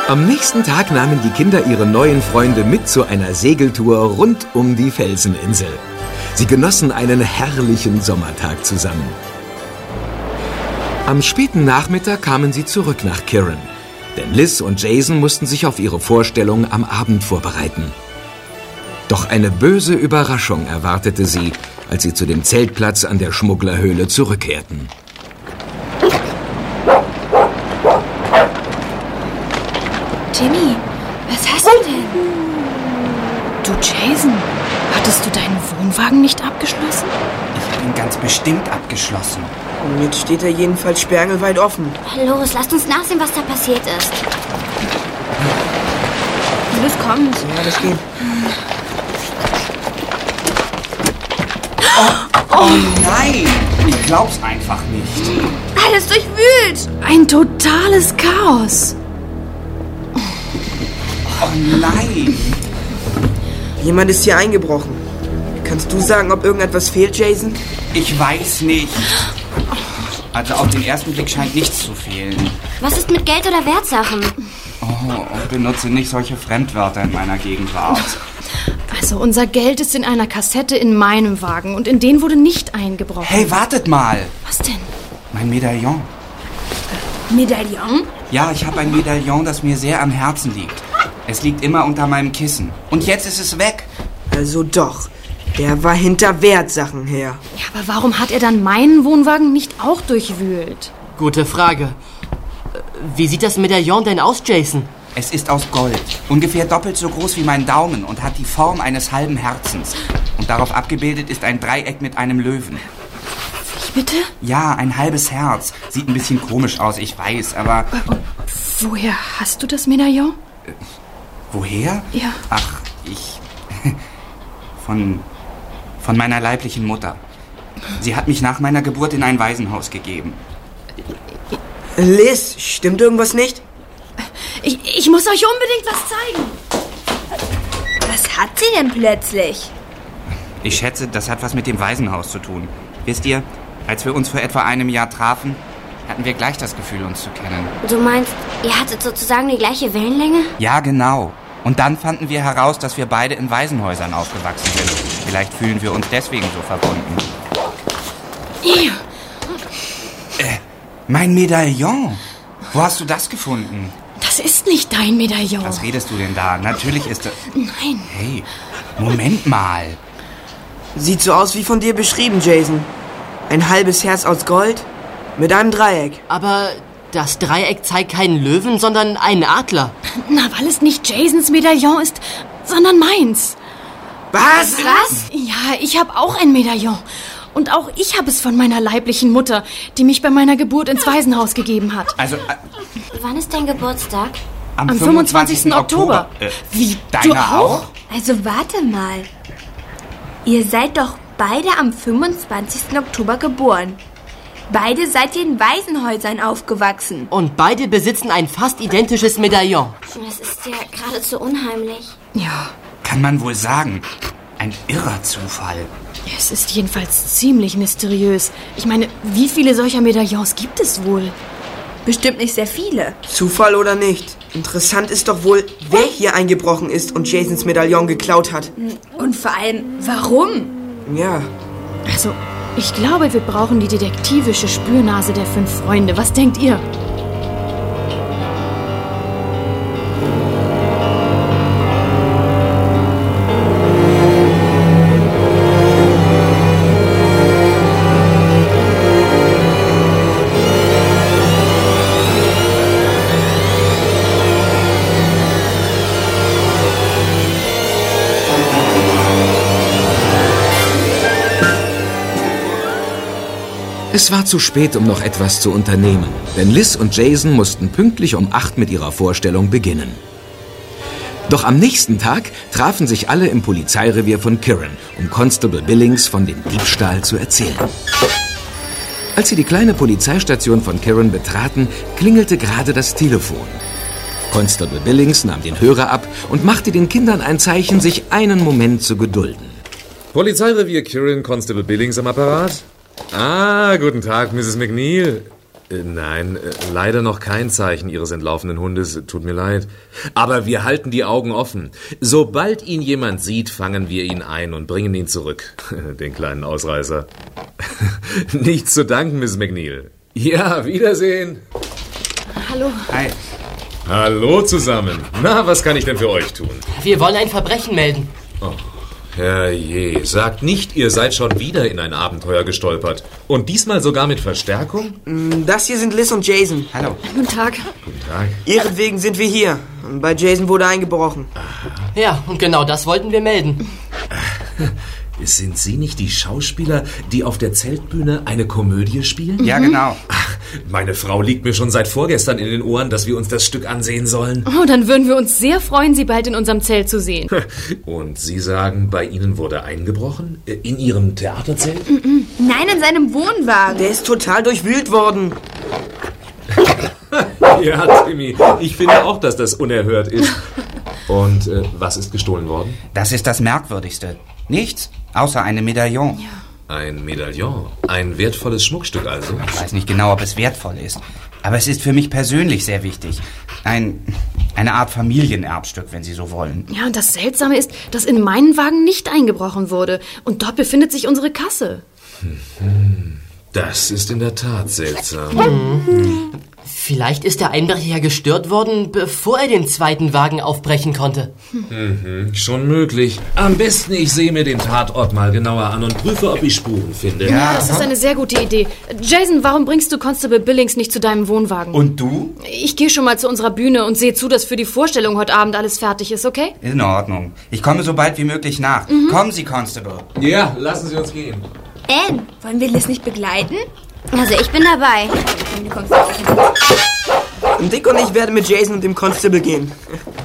Am nächsten Tag nahmen die Kinder ihre neuen Freunde mit zu einer Segeltour rund um die Felseninsel. Sie genossen einen herrlichen Sommertag zusammen. Am späten Nachmittag kamen sie zurück nach Kirin, denn Liz und Jason mussten sich auf ihre Vorstellung am Abend vorbereiten. Doch eine böse Überraschung erwartete sie, als sie zu dem Zeltplatz an der Schmugglerhöhle zurückkehrten. Jimmy, was hast du denn? Du, Jason, hattest du deinen Wohnwagen nicht abgeschlossen? Ich habe ihn ganz bestimmt abgeschlossen. Jetzt steht er jedenfalls sperrangelweit offen. Los, lasst uns nachsehen, was da passiert ist. Los, kommt. Ja, das geht. Oh nein! Ich glaub's einfach nicht. Alles durchwühlt. Ein totales Chaos. Oh nein! Jemand ist hier eingebrochen. Kannst du sagen, ob irgendetwas fehlt, Jason? Ich weiß nicht. Also auf den ersten Blick scheint nichts zu fehlen. Was ist mit Geld oder Wertsachen? Oh, benutze nicht solche Fremdwörter in meiner Gegenwart. Also unser Geld ist in einer Kassette in meinem Wagen und in den wurde nicht eingebrochen. Hey, wartet mal! Was denn? Mein Medaillon. Medaillon? Ja, ich habe ein Medaillon, das mir sehr am Herzen liegt. Es liegt immer unter meinem Kissen. Und jetzt ist es weg. Also doch. Der war hinter Wertsachen her. Ja, aber warum hat er dann meinen Wohnwagen nicht auch durchwühlt? Gute Frage. Wie sieht das Medaillon denn aus, Jason? Es ist aus Gold. Ungefähr doppelt so groß wie mein Daumen und hat die Form eines halben Herzens. Und darauf abgebildet ist ein Dreieck mit einem Löwen. Wie bitte? Ja, ein halbes Herz. Sieht ein bisschen komisch aus, ich weiß, aber... Und woher hast du das Medaillon? Woher? Ja. Ach, ich... Von meiner leiblichen Mutter. Sie hat mich nach meiner Geburt in ein Waisenhaus gegeben. Liz, stimmt irgendwas nicht? Ich muss euch unbedingt was zeigen. Was hat sie denn plötzlich? Ich schätze, das hat was mit dem Waisenhaus zu tun. Wisst ihr, als wir uns vor etwa einem Jahr trafen, hatten wir gleich das Gefühl, uns zu kennen. Du meinst, ihr hattet sozusagen die gleiche Wellenlänge? Ja, genau. Und dann fanden wir heraus, dass wir beide in Waisenhäusern aufgewachsen sind. Vielleicht fühlen wir uns deswegen so verbunden. Hier. Mein Medaillon. Wo hast du das gefunden? Das ist nicht dein Medaillon. Was redest du denn da? Natürlich ist das... Nein. Hey, Moment mal. Sieht so aus wie von dir beschrieben, Jason. Ein halbes Herz aus Gold mit einem Dreieck. Aber das Dreieck zeigt keinen Löwen, sondern einen Adler. Na, weil es nicht Jasons Medaillon ist, sondern meins. Was? Ja, ich habe auch ein Medaillon. Und auch ich habe es von meiner leiblichen Mutter, die mich bei meiner Geburt ins Waisenhaus gegeben hat. Also, Wann ist dein Geburtstag? am 25. Oktober. Wie, du deiner auch? Also warte mal. Ihr seid doch beide am 25. Oktober geboren. Beide seid ihr in Waisenhäusern aufgewachsen. Und beide besitzen ein fast identisches Medaillon. Das ist ja geradezu unheimlich. Ja, Kann man wohl sagen. Ein irrer Zufall. es ist jedenfalls ziemlich mysteriös. Ich meine, wie viele solcher Medaillons gibt es wohl? Bestimmt nicht sehr viele. Zufall oder nicht? Interessant ist doch wohl, wer hier eingebrochen ist und Jasons Medaillon geklaut hat. Und vor allem, warum? Ja, Also, ich glaube, wir brauchen die detektivische Spürnase der 5 Freunde. Was denkt ihr? Es war zu spät, um noch etwas zu unternehmen, denn Liz und Jason mussten pünktlich um 8 mit ihrer Vorstellung beginnen. Doch am nächsten Tag trafen sich alle im Polizeirevier von Kirin, um Constable Billings von dem Diebstahl zu erzählen. Als sie die kleine Polizeistation von Kirin betraten, klingelte gerade das Telefon. Constable Billings nahm den Hörer ab und machte den Kindern ein Zeichen, sich einen Moment zu gedulden. Polizeirevier Kirin, Constable Billings am Apparat. Ah, guten Tag, Mrs. McNeil. Nein, leider noch kein Zeichen Ihres entlaufenen Hundes. Tut mir leid. Aber wir halten die Augen offen. Sobald ihn jemand sieht, fangen wir ihn ein und bringen ihn zurück. Den kleinen Ausreißer. Nichts zu danken, Miss McNeil. Ja, Wiedersehen. Hallo. Hi. Hallo zusammen. Na, was kann ich denn für euch tun? Wir wollen ein Verbrechen melden. Oh, herrje, sagt nicht, ihr seid schon wieder in ein Abenteuer gestolpert. Und diesmal sogar mit Verstärkung? Das hier sind Liz und Jason. Hallo. Guten Tag. Guten Tag. Ihretwegen sind wir hier. Bei Jason wurde eingebrochen. Ja, und genau das wollten wir melden. Sind Sie nicht die Schauspieler, die auf der Zeltbühne eine Komödie spielen? Ja, genau. Ach, meine Frau liegt mir schon seit vorgestern in den Ohren, dass wir uns das Stück ansehen sollen. Oh, dann würden wir uns sehr freuen, Sie bald in unserem Zelt zu sehen. Und Sie sagen, bei Ihnen wurde eingebrochen? In Ihrem Theaterzelt? Nein, in seinem Wohnwagen. Der ist total durchwühlt worden. Ja, Timmy, ich finde auch, dass das unerhört ist. Und was ist gestohlen worden? Das ist das Merkwürdigste. Nichts, außer einem Medaillon. Ein Medaillon. Ein wertvolles Schmuckstück also. Ich weiß nicht genau, ob es wertvoll ist. Aber es ist für mich persönlich sehr wichtig. Eine Art Familienerbstück, wenn Sie so wollen. Ja, und das Seltsame ist, dass in meinen Wagen nicht eingebrochen wurde. Und dort befindet sich unsere Kasse. Das ist in der Tat seltsam. Vielleicht ist der Einbrecher ja gestört worden, bevor er den zweiten Wagen aufbrechen konnte. Schon möglich. Am besten, ich sehe mir den Tatort mal genauer an und prüfe, ob ich Spuren finde. Ja, das ist eine sehr gute Idee. Jason, warum bringst du Constable Billings nicht zu deinem Wohnwagen? Und du? Ich gehe schon mal zu unserer Bühne und sehe zu, dass für die Vorstellung heute Abend alles fertig ist, okay? In Ordnung. Ich komme so bald wie möglich nach. Kommen Sie, Constable. Ja, lassen Sie uns gehen. Anne, wollen wir Liz nicht begleiten? Also ich bin dabei. Du kommst auch. Dick und ich werden mit Jason und dem Constable gehen.